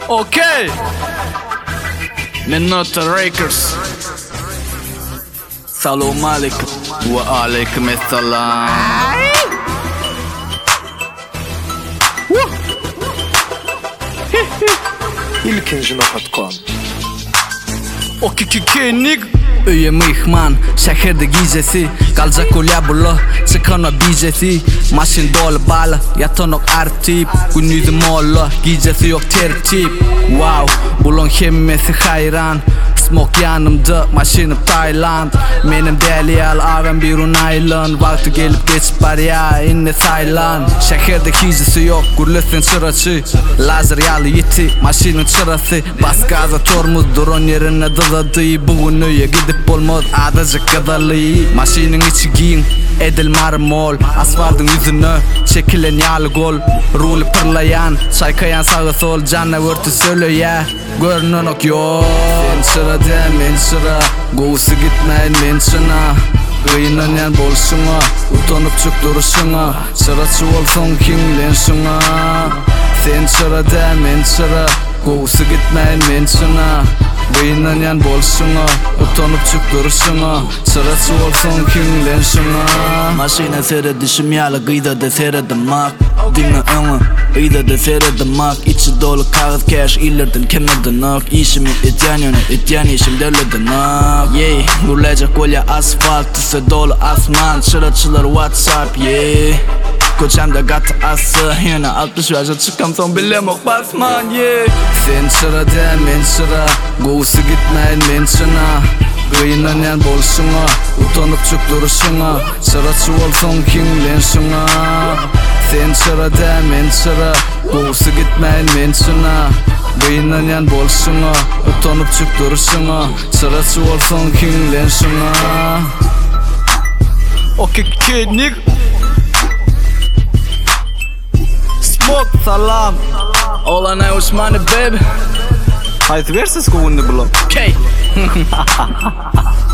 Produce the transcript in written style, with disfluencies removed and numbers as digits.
Okay. Minota Records. Salam alaikum ve aleyküm esselam. İlkinci.com. Okikikenik. Öye mihman, şehirde gecesi. Kalacak kolya bulu, çıkana bijesi. Maşin dolu balı, yatanok artip. Günüzü mollu, gecesi yok tertip. Wow, bulun hemmesi hayran. Smoke yanımda, maşinim Tayland. Benim deliyal ağam bir Island. Vakti gelip geçip var ya inne Tayland. Şehirde gecesi yok, gürlesin çırası. Lazer yalı yeti, maşinin çırası. Bas gaza tormuz, drone yerine dızadı. Bugün öye gidip olmaz adacık kadarlı. Maşinin içi giyin, edil marmol. Asfaltın yüzünü çekilen yalı gol. Rulü pırlayan, çaykayan sağı sol. Canla vörtü söyle ya, görünün ok yok. Sen sıra de men sıra, goğusu gitmeyin men şuna. Kıyınayan bolşuna, utanıp çık duruşuna. Sıraçı olsun kimlen şuna. Sen sıra de men sıra, goğusu gitmeyin men şuna. Kıyınayan bolşuna, utanıp çık duruşuna. Sıraçı olsun kimlen şuna. Maşine seyredişim yalı, gıyda da seyredemak. Dinle onu, gıyda da seyredemak. İçi dolu kağıt cash, ilerden kemeden ak. İşimi etyan yönü, etyan işim derleden ak. Yeah, gürlecek kolya asfalt, ise dolu asman. Çıraçılar WhatsApp, yeah. Koçamda gatı ası, yine 60 yaşa çıkam son bilemok basman, yeah. Sen sıra de men sıra, goğusu gitmeyin men şuna. Kıyınayan bolşuna, utanıp çık duruşuna. Sıraçı olsun kimlen şuna. Sen sıra de men sıra, goğusu gitmeyin men şuna. Kıyınayan bolşuna, utanıp çık duruşuna. Sıraçı olsun kimlen şuna. Okay kid nigga. Smoke salam. All I know is money baby. Haydi verses kovundu bulam. Okay.